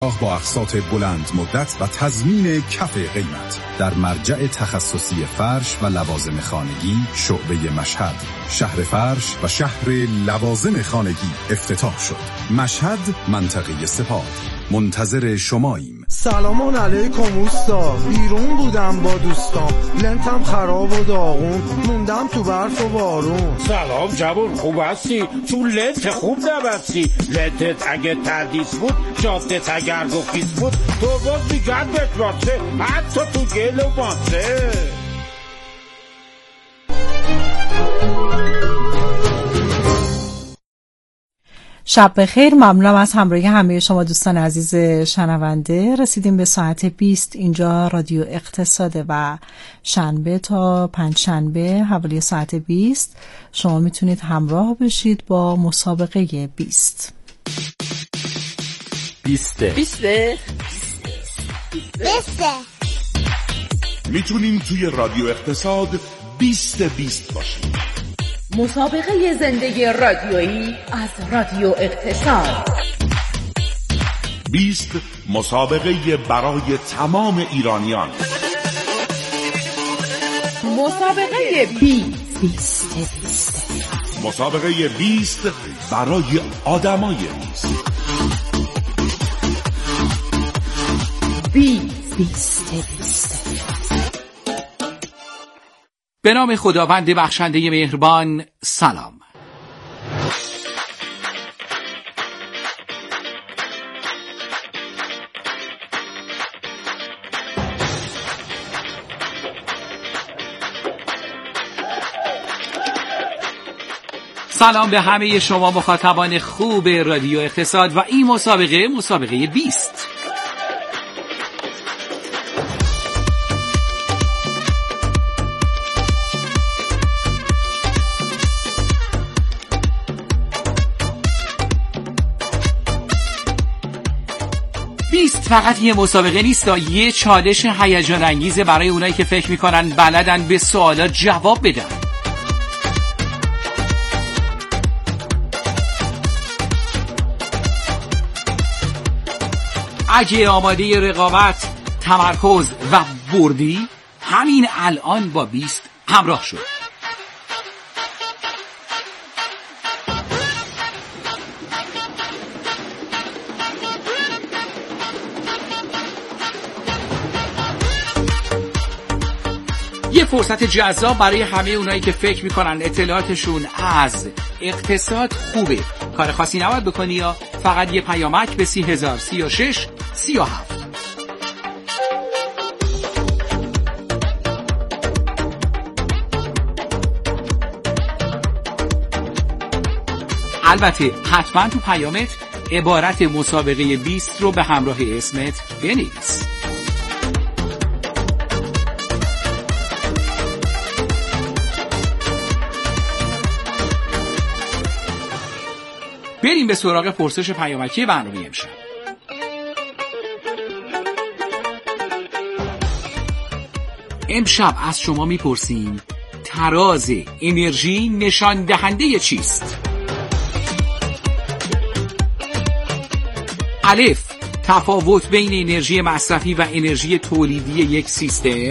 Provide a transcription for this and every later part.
با اقساط بلند مدت و تضمین کف قیمت در مرجع تخصصی فرش و لوازم خانگی شعبه مشهد. شهر فرش و شهر لوازم خانگی افتتاح شد. مشهد، منطقه سپاه. منتظر شماییم. سلام علیکم اوستا. بیرون بودم با دوستام، لنتم خراب و داغون، موندم تو برف و بارون. سلام جوون، خوب هستی؟ تو لنت خوب نبستی. لنتت اگه تردیس بود، جادت اگر گفیس بود، تو باز دیگر بتواته، حتی تو گل و ماسه. شب بخیر. ممنونم از همراهی همه شما دوستان عزیز شنونده. رسیدیم به ساعت 20. اینجا رادیو اقتصاده و شنبه تا پنجشنبه حوالی ساعت 20 شما میتونید همراه بشید با مسابقه 20. میتونیم توی رادیو اقتصاد 20 باشیم. مسابقه زندگی رادیویی از رادیو اقتصاد. 20 مسابقه برای تمام ایرانیان. مسابقه 20. مسابقه 20 برای آدمای 20. به نام خداوند بخشنده مهربان. سلام. سلام به همه شما مخاطبان خوب رادیو اقتصاد و این مسابقه 20. فقط یه مسابقه نیست، یه چالش هیجان انگیزه برای اونایی که فکر میکنن بلدن به سوالات جواب بدن. اگه آماده رقابت، تمرکز و بردی، همین الان با 20 همراه شد. یه فرصت جذاب برای همه اونایی که فکر میکنن اطلاعاتشون از اقتصاد خوبه. کار خاصی نباید بکنی، یا فقط یه پیامک به 30,036 37. البته حتما تو پیامت عبارت مسابقه 20 رو به همراه اسمت بنویس. بریم به سراغ پرسش پیامکی برنامه امشب. امشب از شما میپرسیم تراز انرژی نشان دهنده چیست؟ الف، تفاوت بین انرژی مصرفی و انرژی تولیدی یک سیستم.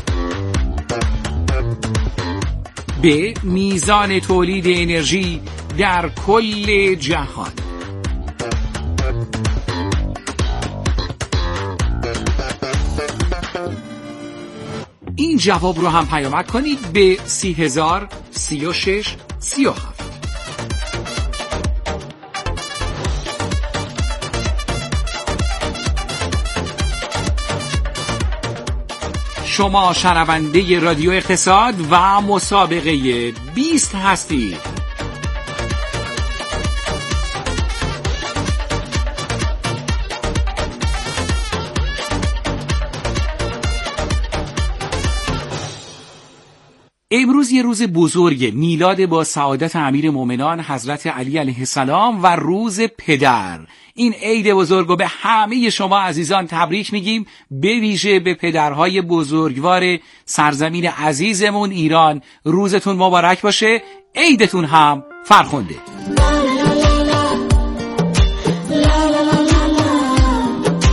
ب، میزان تولید انرژی در کل جهان. این جواب رو هم پیامک کنید به 30,036 37. شما شنونده رادیو اقتصاد و مسابقه 20 هستید. امروز یه روز بزرگه، میلاد با سعادت امیر مومنان حضرت علی علیه السلام و روز پدر. این عید بزرگ رو به همه شما عزیزان تبریک میگیم، به ویژه به پدرهای بزرگوار سرزمین عزیزمون ایران. روزتون مبارک باشه، عیدتون هم فرخنده.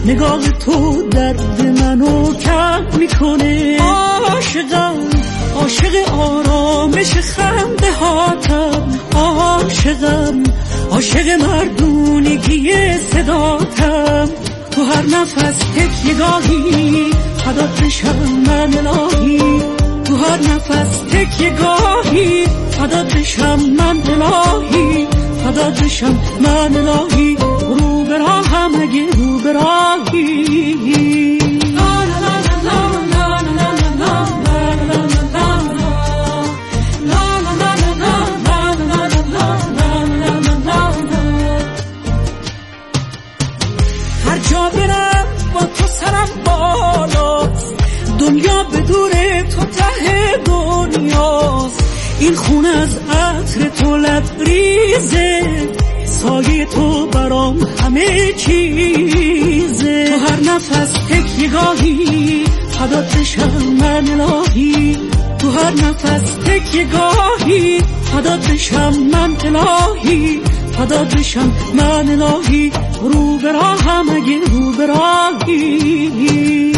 نگاه تو درد منو کم میکنه. عاشقم عاشق آرامش خنده هاتم، عاشق مردونگی صداتم. تو هر نفس تکیه‌گاهی فدات بشم من الهی، تو هر نفس تکیه‌گاهی فدات بشم من الهی، فدات بشم من الهی. رو به راهم اگه رو به راهی. هر جا برم با تو سرم بالاست، دنیا به دور تو ته دنیاست. این خونه از عطر تو لبریزه، سایه تو برام همه چیزه. تو هر نفس تکیه‌گاهی فدات بشم من الهی، تو هر نفس تکیه‌گاهی فدات بشم من الهی، فدات بشم من الهی. رو به راهم اگه رو به راهی.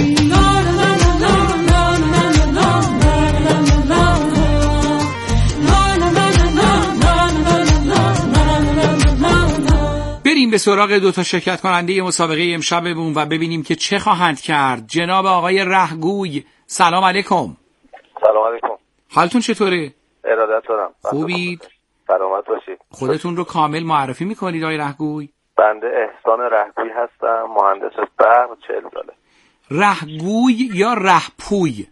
بریم به سراغ دو تا شرکت کننده مسابقه امشبمون و ببینیم که چه خواهند کرد. جناب آقای رهگوی، سلام علیکم. سلام علیکم. حالتون چطوره؟ ارادت دارم. خوبید؟ سلامت باشید. خودتون رو کامل معرفی میکنید آقای رهگوی؟ بنده احسان رهگوی هستم، مهندس برق، 40 ساله. رهگوی یا رهپوی؟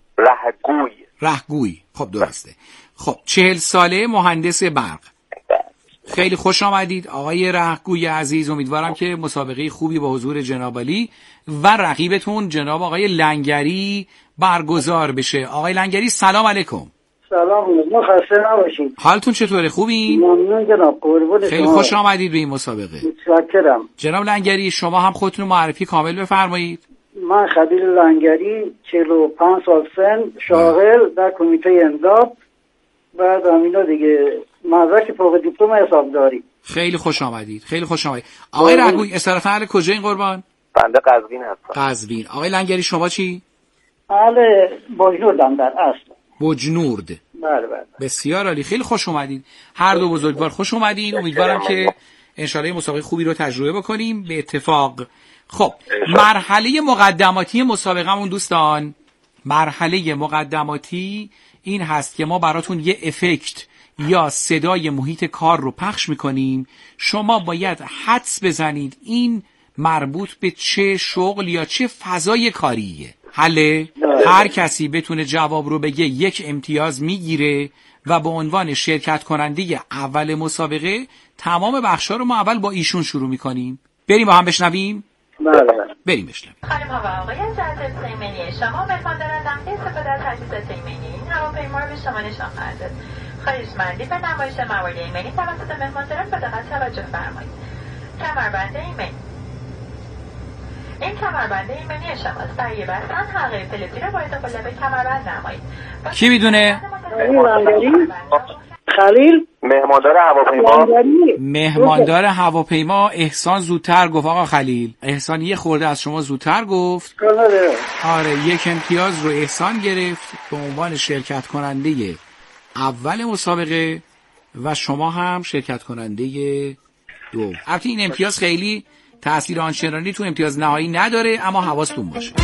رهگوی. خب درسته. خب 40 ساله، مهندس برق. خیلی خوش آمدید آقای رهگوی عزیز. امیدوارم که مسابقه خوبی با حضور جناب علی و رقیبتون جناب آقای لنگری برگزار بشه. آقای لنگری سلام علیکم. سلام، خسته نباشید. حالتون چطوره؟ خوبین؟ ممنون جناب، قربون خیلی شما. خوش آمدید به این مسابقه. متشکرم. جناب لنگری شما هم خودتون معرفی کامل بفرمایید. من خلیل لنگری، 45 سال سن، شاغل در کمیته امداد. بعد همینا دیگه مدرک فوق دیپلم حسابداری. خیلی خوش آمدید. خیلی خوش آمدید. آقای رهگوی اصالتا اهل کجا این قربان؟ بنده قزوین هستم. قزوین. آقای لنگری شما چی؟ اهل بجنوردم در اصل. بجنورد. بله بله. بسیار عالی. خیلی خوش اومدید. هر دو بزرگوار خوش اومدین. امیدوارم که انشالله مسابقه خوبی رو تجربه بکنیم به اتفاق. خب مرحله مقدماتی مسابقه‌مون دوستان، مرحله مقدماتی این هست که ما براتون یه افکت یا صدای محیط کار رو پخش میکنیم. شما باید حدس بزنید این مربوط به چه شغل یا چه فضای کاریه. حله؟ هر کسی بتونه جواب رو بگه 1 امتیاز میگیره و به عنوان شرکت کننده اول مسابقه تمام بخشا رو ما اول با ایشون شروع میکنیم. بریم با هم بشنویم؟ بله. بریم بشنویم. خانم و آقایان، جهت ایمنی شما مهمانداران نقطه استفاده از تجهیزات ایمنی این هواپیما رو به شما نشان خواهند داد. خواهشمندی به نمایش موارد ایمنی توسط مهمانداران به دقت توجه فرمایید. کمربند ایمنی. این کمربند ایمنی شماست. برای بستن حلقه فلزی را با داخل به کمربند نمایید. کی میدونه؟ خلیل مهماندار هواپیما. مهماندار هواپیما. احسان زودتر گفت آقا خلیل. احسان یه خورده از شما زودتر گفت. آره 1 امتیاز رو احسان گرفت به عنوان شرکت کننده اول مسابقه و شما هم شرکت کننده دوم. البته این امتیاز خیلی تأثیر آنچنانی تو امتیاز نهایی نداره، اما حواستون باشه.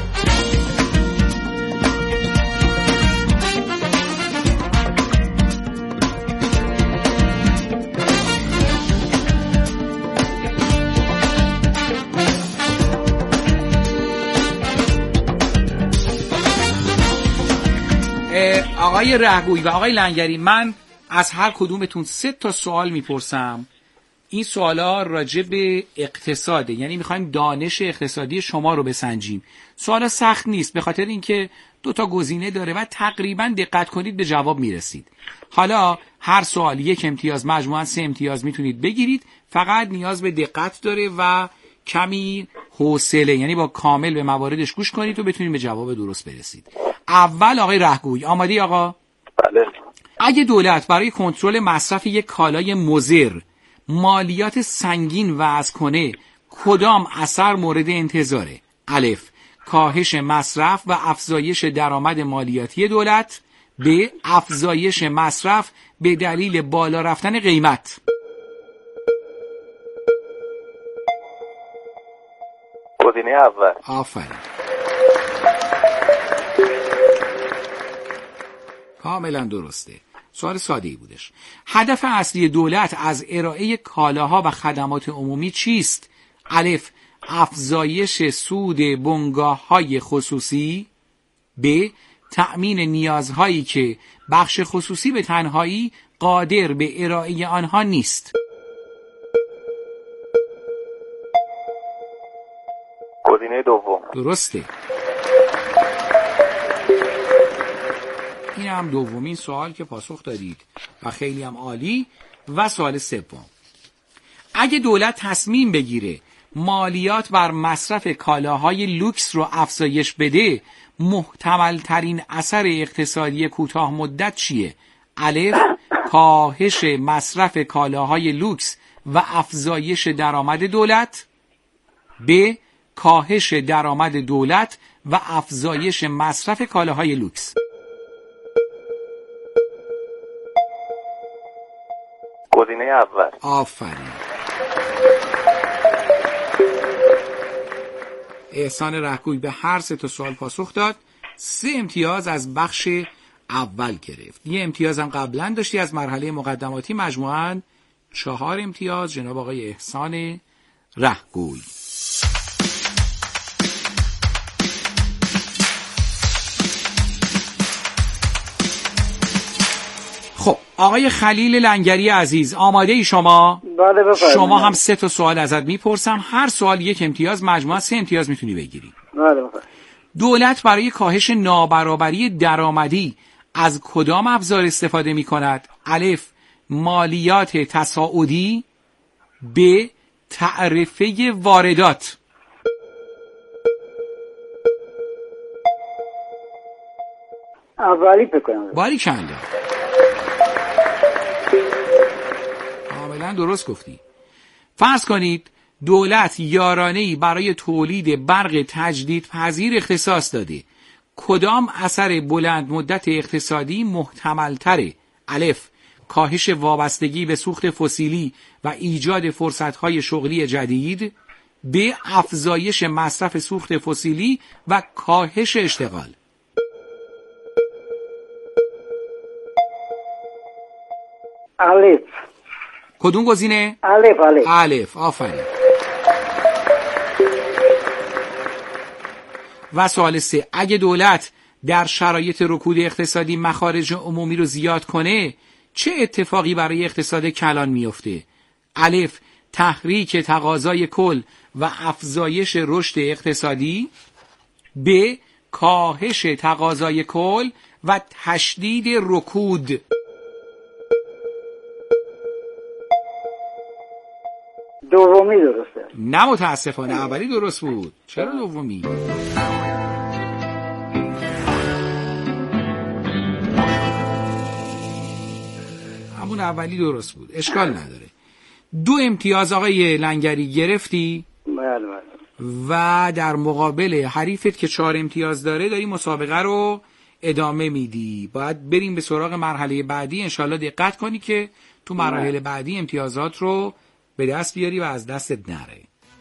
آقای رهگوی و آقای لنگری، من از هر کدومتون 3 تا سوال میپرسم. این سوالا راجع به اقتصاده، یعنی میخوایم دانش اقتصادی شما رو بسنجیم. سوالا سخت نیست به خاطر اینکه 2 تا گزینه داره و تقریبا دقت کنید به جواب میرسید. حالا هر سوال 1 امتیاز، مجموعاً 3 امتیاز میتونید بگیرید. فقط نیاز به دقت داره و کمی حوصله، یعنی با کامل به مواردش گوش کنید و بتونید به جواب درست برسید. اول آقای رهگوی، آمادی آقا؟ بله. اگه دولت برای کنترل مصرف یک کالای مضر مالیات سنگین وضع کنه، کدام اثر مورد انتظاره؟ الف، کاهش مصرف و افزایش درآمد مالیاتی دولت. ب، افزایش مصرف به دلیل بالا رفتن قیمت. گزینه اول. آفرین. کاملا درسته. سوال ساده‌ای بودش. هدف اصلی دولت از ارائه کالاها و خدمات عمومی چیست؟ الف، افزایش سود بنگاه‌های خصوصی. ب، تأمین نیازهایی که بخش خصوصی به تنهایی قادر به ارائه آنها نیست. گزینه دوم. درسته. این هم دومین سوال که پاسخ دادید و خیلی هم عالی. و سوال سوم، اگه دولت تصمیم بگیره مالیات بر مصرف کالاهای لوکس رو افزایش بده، محتمل ترین اثر اقتصادی کوتاه مدت چیه؟ الف، کاهش مصرف کالاهای لوکس و افزایش درآمد دولت. ب، کاهش درآمد دولت و افزایش مصرف کالاهای لوکس. گزینه اول. آفرین. احسان رهگوی به هر 3 تا سوال پاسخ داد. 3 امتیاز از بخش اول گرفت. 1 امتیاز هم قبلا داشتی از مرحله مقدماتی. مجموعاً 4 امتیاز جناب آقای احسان رهگوی. خب آقای خلیل لنگری عزیز، آماده ای شما؟ بله بفرمایید. شما هم 3 تا سوال ازت میپرسم، هر سوال 1 امتیاز، مجموعاً 3 امتیاز میتونی بگیری. بله بفرمایید. دولت برای کاهش نابرابری درآمدی از کدام ابزار استفاده میکند؟ الف، مالیات تصاعدی. ب، تعرفه واردات. اولی بکنم. باریکلا، کاملا درست گفتی. فرض کنید دولت یارانه‌ای برای تولید برق تجدیدپذیر اختصاص داده. کدام اثر بلند مدت اقتصادی محتمل تره؟ الف، کاهش وابستگی به سوخت فسیلی و ایجاد فرصت‌های شغلی جدید. ب، افزایش مصرف سوخت فسیلی و کاهش اشتغال. الف. کدوم گزینه؟ الف. الف، آفرین. و سوال 3، اگه دولت در شرایط رکود اقتصادی مخارج عمومی رو زیاد کنه، چه اتفاقی برای اقتصاد کلان میفته؟ الف، تحریک تقاضای کل و افزایش رشد اقتصادی. ب، کاهش تقاضای کل و تشدید رکود. دومی درسته. نه متاسفانه اولی درست بود. چرا دومی؟ همون اولی درست بود. اشکال نداره. 2 امتیاز آقای لنگری گرفتی. بله. و در مقابل حریفت که 4 امتیاز داری مسابقه رو ادامه میدی. باید بریم به سراغ مرحله بعدی. انشالله دقت کنی که تو مراحل بعدی امتیازات رو به دست بیاری و از دستت نره.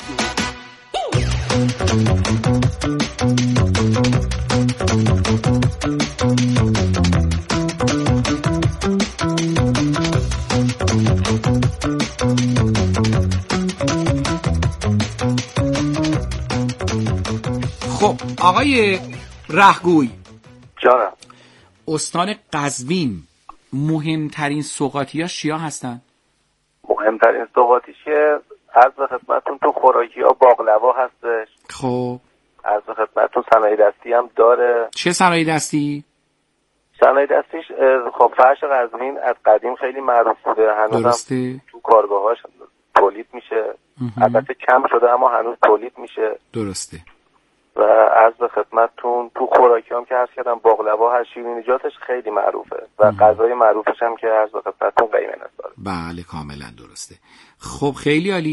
خب آقای رهگوی، جانم. استان قزوین مهمترین سوغاتیاش چیا هستن؟ مهمترین سوغاتیش که عرض خدمتتون تو خوراکی ها باقلوا هستش. خب عرض خدمتتون صنایع دستی هم داره. چه صنایع دستی؟ صنایع دستیش خب فرش قزوین از قدیم خیلی معروف بوده، هنوز هم تو کارگاهاش تولید میشه. البته کم شده اما هنوز تولید میشه. درسته. و عرض خدمتتون تو خوراکی هم که عرض کردم باقلوا هست، شیرینیجاتش خیلی معروفه و غذای معروفش هم که عرض خدمتتون قیمه نساره. بله کاملا درسته. خب خیلی عالی.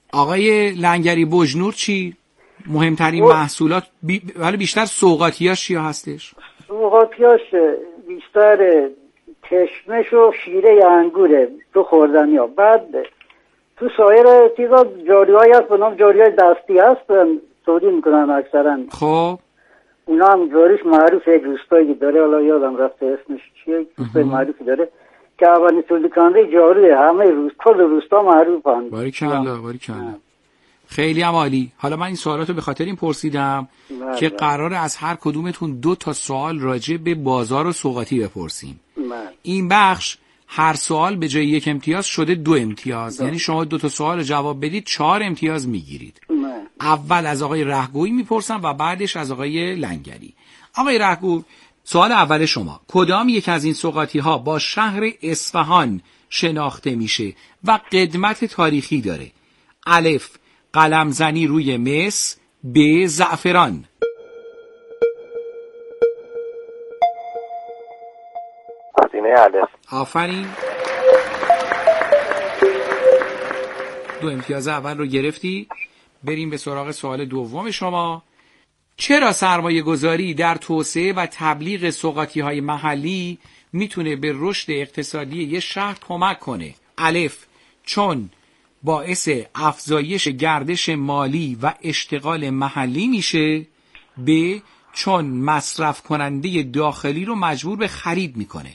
آقای لنگری بجنور چی؟ مهمترین محصولات ولی بیشتر سوغاتیاش چی هستش؟ سوغاتیاش بیشتر کشمش و شیره انگوره تو خوردنی ها. بعد تو سایر چیزا جاری‌هایی هست به نام جاری‌های دستی هست تولید میکنن اکثرا. خب اونا هم جاریش معروف یک روستایی داره، حالا یادم رفته اسمش چیه، روستای معروفی داره که اولین تولید کننده جاریه، همه کل روستا معروفن. باریکلا. خیلی هم عالی. حالا من این سوالاتو به خاطر این پرسیدم که قراره از هر کدومتون 2 تا سوال راجع به بازار و سوغاتی بپرسیم. این بخش هر سوال به جای 1 امتیاز شده 2 امتیاز. یعنی شما 2 تا سوال جواب بدید 4 امتیاز میگیرید. اول از آقای رهگوی میپرسم و بعدش از آقای لنگری. آقای رهگوی، سوال اول شما: کدام یک از این سوغاتی ها با شهر اصفهان شناخته میشه و قدمت تاریخی داره؟ الف قلمزنی روی مس، ب زعفران. گزینه الف. آفرین. 2 امتیاز اول رو گرفتی. بریم به سراغ سوال دوم شما. چرا سرمایه گذاری در توسعه و تبلیغ سوغاتی های محلی میتونه به رشد اقتصادی یه شهر کمک کنه؟ الف چون باعث افزایش گردش مالی و اشتغال محلی میشه، ب چون مصرف کننده داخلی رو مجبور به خرید میکنه.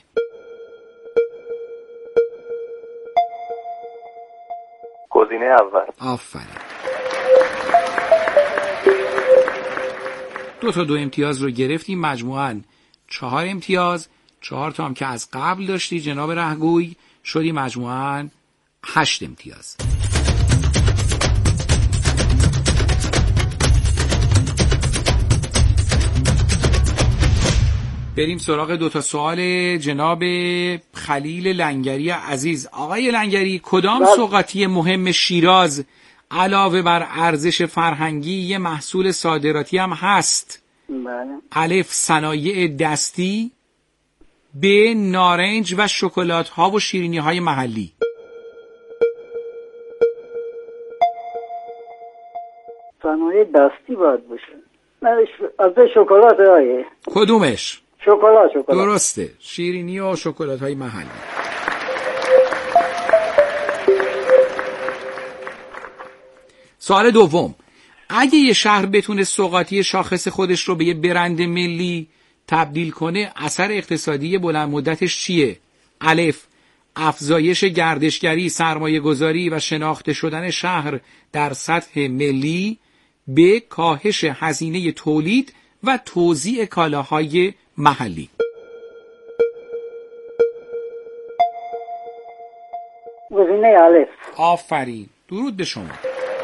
گزینه اول. آفرین. 2 تا 2 امتیاز رو گرفتی، مجموعاً 4 امتیاز. 4 تا هم که از قبل داشتی جناب رهگوی، شدی مجموعاً 8 امتیاز. بریم سراغ 2 تا سوال جناب خلیل لنگری عزیز. آقای لنگری، کدام سوغاتی مهم شیراز علاوه بر ارزش فرهنگی یه محصول صادراتی هم هست؟ الف صنایع دستی، ب نارنج و شکلات ها و شیرینی های محلی. صنایع دستی باید باشه. از شکلات هایی. کدومش؟ شکلات. درسته، شیرینی و شکلات های محلی. سوال دوم: اگه یه شهر بتونه سوغاتی شاخص خودش رو به یه برند ملی تبدیل کنه، اثر اقتصادی بلند مدتش چیه؟ الف افزایش گردشگری، سرمایه گذاری و شناخته شدن شهر در سطح ملی، ب کاهش هزینه تولید و توزیع کالاهای محلی. گزینه الف. آفرین، درود به شما.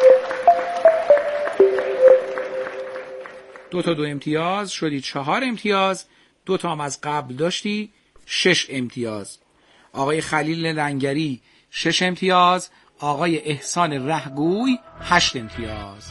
2 تا 2 امتیاز شدی 4 امتیاز. 2 تا هم از قبل داشتی 6 امتیاز. آقای خلیل لنگری 6 امتیاز، آقای احسان رهگوی 8 امتیاز.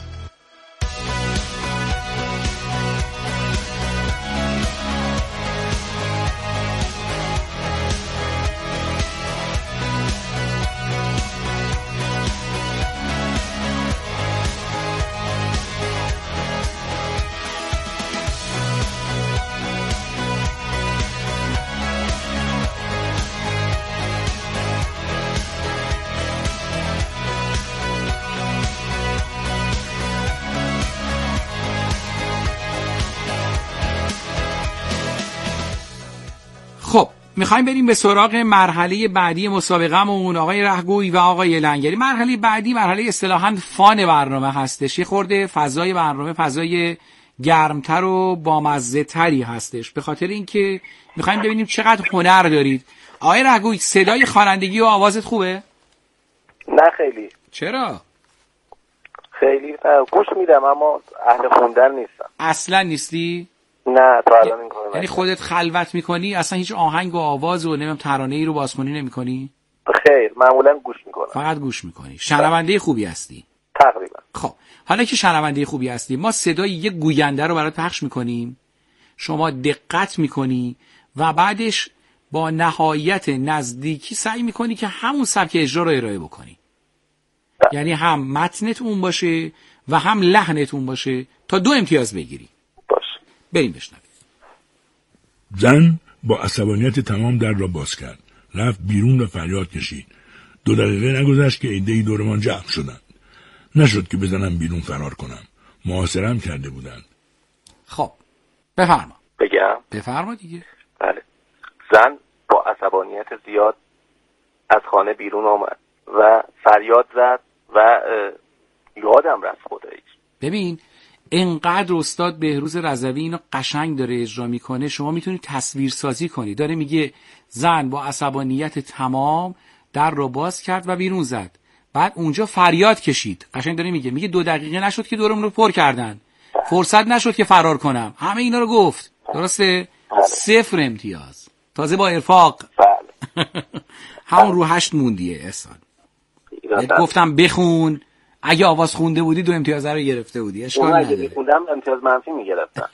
خب میخوایم بریم به سراغ مرحله بعدی مسابقه‌مون آقای رهگوی و آقای لنگری. مرحله بعدی مرحله اصطلاحاً فان برنامه هستش. یه خورده فضای برنامه فضای گرمتر و بامزه تری هستش، به خاطر اینکه میخوایم ببینیم چقدر هنر دارید. آقای رهگوی، صدای خوانندگی و آوازت خوبه؟ نه خیلی. چرا؟ خیلی گوش میدم اما اهل خوندن نیستم. اصلا نیستی؟ نه تا الان این کارو. یعنی خودت خلوت میکنی، اصلا هیچ آهنگ و آواز و نمیدونم ترانه‌ای رو بازخوانی نمیکنی؟ خیر، معمولا گوش میکنم. فقط گوش میکنی. شنونده خوبی هستی؟ تقریبا. خب حالا که شنونده خوبی هستی، ما صدای یک گوینده رو برات پخش میکنیم، شما دقت میکنی و بعدش با نهایت نزدیکی سعی میکنی که همون سبک اجرا رو ارائه بکنی. یعنی هم متنتون باشه و هم لحنتون باشه تا 2 امتیاز بگیری. باشه. بریم بشنویم. زن با عصبانیت تمام در را باز کرد. رفت بیرون و فریاد کشید. 2 دقیقه نگذشت که عده‌ای دورمان جمع شدند. نشد که بزنم بیرون فرار کنم. محاصره‌ام کرده بودند. خب بفرما. بگم؟ بفرما دیگه. بله. زن با عصبانیت زیاد از خانه بیرون آمد و فریاد زد و یادم رفت خداییش. ببین انقدر استاد بهروز رضوی اینو قشنگ داره اجرا میکنه، شما میتونید تصویر سازی کنی. داره میگه زن با عصبانیت تمام در رو باز کرد و بیرون زد، بعد اونجا فریاد کشید. قشنگ داره میگه 2 دقیقه نشد که دورم رو پر کردن، فرصت نشد که فرار کنم، همه اینا رو گفت. درسته؟ 0 امتیاز، تازه با ارفاق. همون رو 8 موندیه احسان. گفتم بخون، اگه آواز خونده بودی 2 امتیاز رو گرفته بودی. اشکال نداره. اگه بخوندم امتیاز منفی میگرفتم.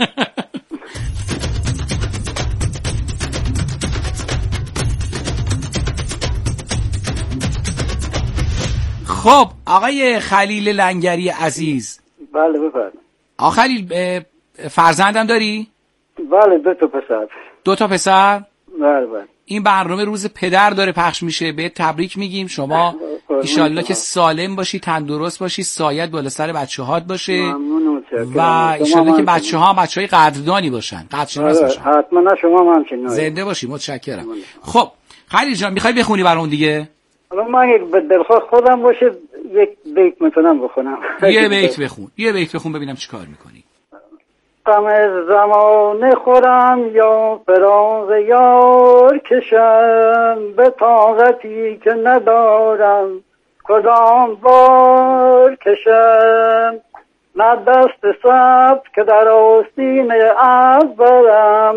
خب آقای خلیل لنگری عزیز. بله بفرمایید. آقا خلیل فرزندم داری؟ بله 2 تا پسر. 2 تا پسر؟ بله بله. این برنامه روز پدر داره پخش میشه، به تبریک میگیم. شما ایشالله که سالم باشی، تندرست باشی، سایت بالا سر بچه‌هات باشه و ایشالله که بچه‌ها بچه‌های قدردانی باشن، قدرشناس باشن. حتما شما همچنین. زنده باشی. متشکرم. خب خلیل جان میخوای بخونی برام دیگه؟ حالا من یک دلخواه خودم باشه یک بیت میتونم بخونم. یه بیت بخون. یه بیت بخون ببینم چیکار میکنی. غم زمانه خورم یا فراق یار کشم، به طاقتی که ندارم کدام بار کشم، نه دست صبر که در آستینه عرض برم.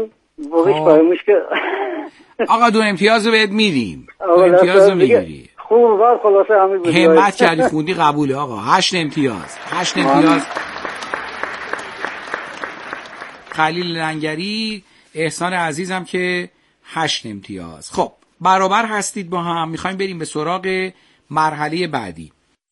آقا 2 امتیاز رو بهت میدیم. 2 امتیاز رو میگیری. خوب خلاصه همین بود. همت کردی خوندی قبوله آقا. 8 امتیاز. 8 امتیاز. خلیل لنگری، احسان عزیزم که 8 امتیاز. خب برابر هستید با هم. میخوایم بریم به سراغ مرحله بعدی.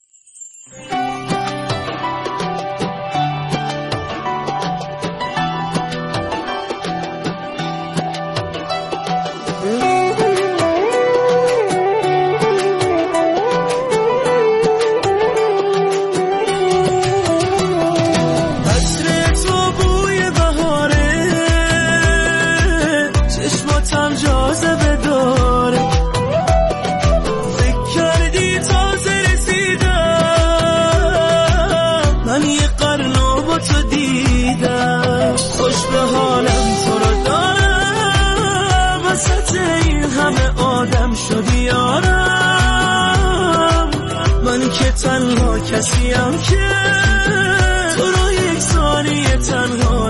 تنها کسیم که تو رو یک ثانیه تنها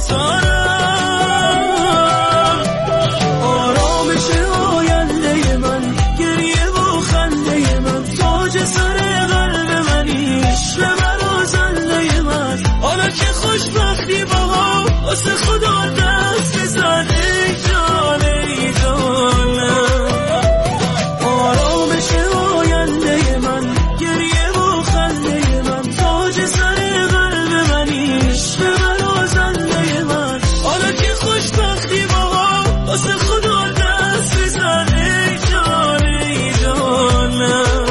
نمیذارم. آرامش آینده من، گریه و خنده من، تاج سر قلب منی، عشق من و زنده من. حالا که خوشبختی با هم واسه خدا دست بزن ای جان ای جانم. آرامش آینده من، گریه و خنده من، تاج سر قلب منی، عشق من و زنده من. حالا که خوشبختی با هم واسه خدا دست بزن ای جان ای جانم.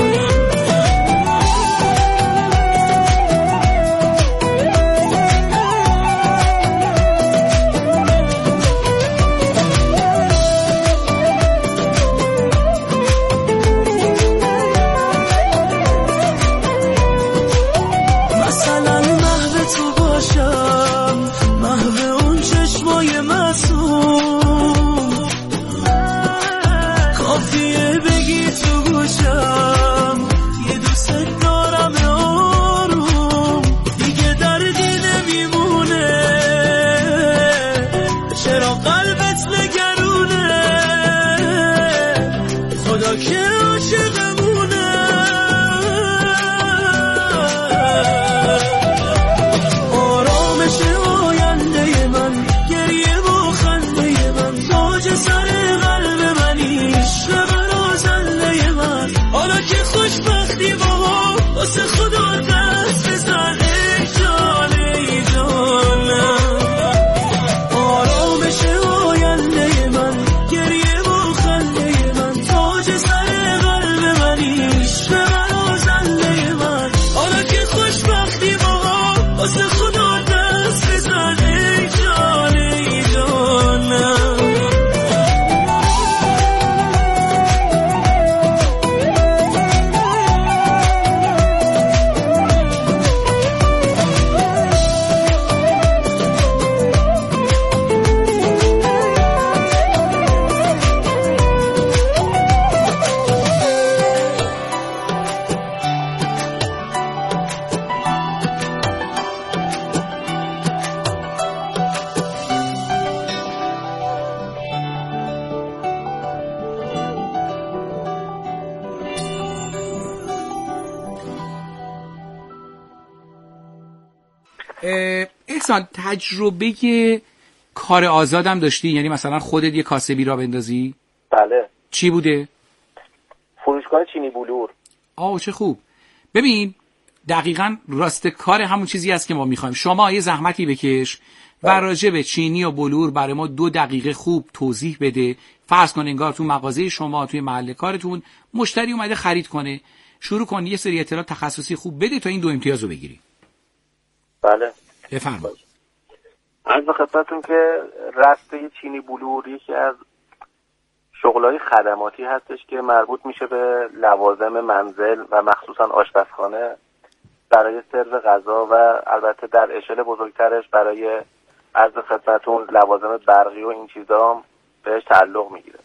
احسان تجربه کار آزادم داشتی؟ یعنی مثلا خودت یه کاسبی را بندازی؟ بله. چی بوده؟ فروشگاه چینی بلور. چه خوب. ببین دقیقاً راست کار همون چیزی است که ما میخوایم. شما یه زحمتی بکش و راجع به چینی و بلور برای ما 2 دقیقه خوب توضیح بده. فرض کن انگار تو مغازه شما توی محل کارتون مشتری اومده خرید کنه، شروع کن یه سری اطلاعات تخصصی خوب بده تا این 2 امتیاز رو بگیری. بله. بفرمایید. عرض خدمتتون که رسته چینی بلور یکی از شغلای خدماتی هستش که مربوط میشه به لوازم منزل و مخصوصا آشپزخانه برای سرو غذا و البته در اشل بزرگترش برای عرض خدمتتون لوازم برقی و این چیزا بهش تعلق میگیره.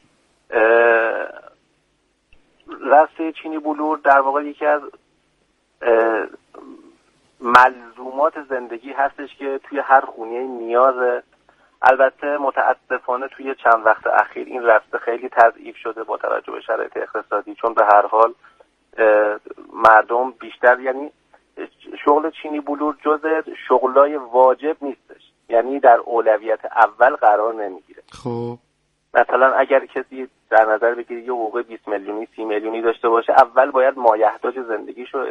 رسته چینی بلور در واقع یکی از ملزومات زندگی هستش که توی هر خونه نیازه. البته متاسفانه توی چند وقت اخیر این رسته خیلی تضعیف شده با توجه به شرایط اقتصادی، چون به هر حال مردم بیشتر، یعنی شغل چینی بلور جزء شغلای واجب نیستش، یعنی در اولویت اول قرار نمیگیره. خب مثلا اگر کسی در نظر بگیره یه حقوق 20 میلیونی 30 میلیونی داشته باشه، اول باید مایحتاج زندگیشو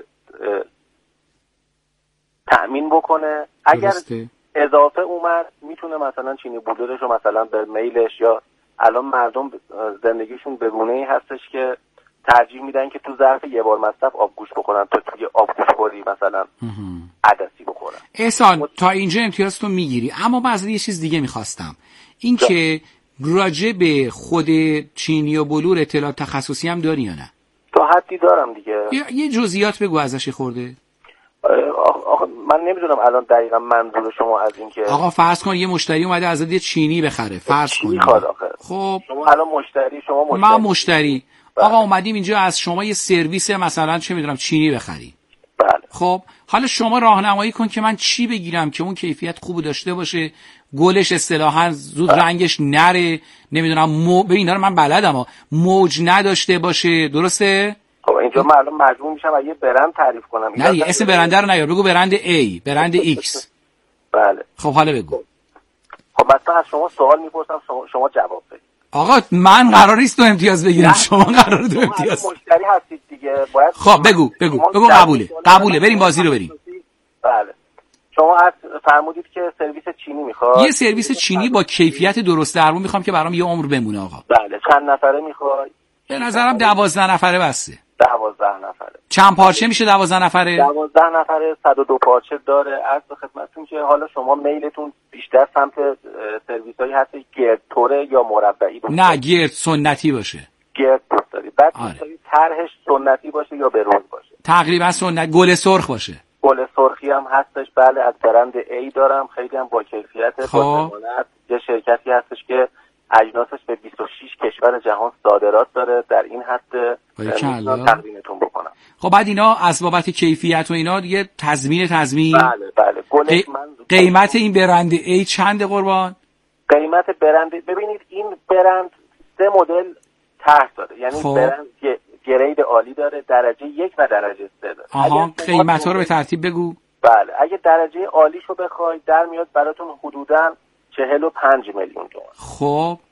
تأمین بکنه. اگر اضافه اومد میتونه مثلا چینی بلورش رو مثلا به میلش، یا الان مردم زندگیشون به گونه‌ای هستش که ترجیح میدن که تو ظرف یه بار مصرف آبگوشت بخورن تا توی آبگوشت خوری مثلا عدسی بخورن. احسان تا اینجا امتیازتون میگیری، اما بعضی یه چیز دیگه میخواستم، این که راجع به خود چینی و بلور اطلاعات تخصصی هم داری یا نه؟ تا حدی دارم دیگه. یه جزئیات بگو ازش خورده. آخه من نمیدونم الان دقیقا منظور شما از این که آقا فرض کن یه مشتری اومده ازت یه چینی بخره، فرض کن. خب شما الان شما مشتری، من مشتری. آقا اومدیم اینجا از شما یه سرویس مثلا چه میدونم چینی بخریم. بله. خب حالا شما راهنمایی کن که من چی بگیرم که اون کیفیت خوب داشته باشه، گلش اصطلاحاً زود رنگش نره، نمیدونم به اینا رو من بلدم، موج نداشته باشه، درسته؟ خب اینجا من الان مجبور میشم یه برند تعریف کنم. نه اسم برنده رو نیار، بگو برند A، برند X. بله. خب حالا بگو. خب مثلا از شما سوال میپرسم، شما جواب بدید. آقا من قرار نیست 2 امتیاز بگیرم، شما قراره 2 امتیاز. مشتری هستید دیگه، باید. خب بگو قبوله بریم بازی رو بریم. بله. شما فرمودید که سرویس چینی میخواد. یه سرویس چینی با کیفیت درست درمون میخوام که برام یه عمر بمونه آقا. بله. چند نفره میخوای؟ به نظرم 12 نفره بسته. 12 نفره. چند پارچه میشه 12 نفره؟ 12 نفره 102 پارچه داره. عرض خدمتتون که حالا شما میلتون بیشتر سمت سرویسایی هست گردتوره یا مربعی باشه؟ نه گرد سنتی باشه. گرد دوست داری. بعد طرحش سنتی باشه یا بروز باشه؟ تقریبا سنت. گل سرخ باشه. گل سرخی هم هستش. بله از برند A دارم، خیلی هم با کیفیت. با یه شرکتی هستش که اجناسش به 26 کشور جهان صادرات داره. در این حد تقدیمتون بکنم. خب بعد اینا از بابت کیفیت و اینا دیگه تضمین. بله. قیمت این برند A چنده قربان؟ قیمت برند، ببینید این برند 3 مدل طرح داره، یعنی برند گرید عالی داره، درجه 1 و درجه 3 داره. قیمت‌ها رو به ترتیب بگو. بله. اگه درجه عالیشو بخوای در میاد براتون حدوداً 45 میلیون تومان. خب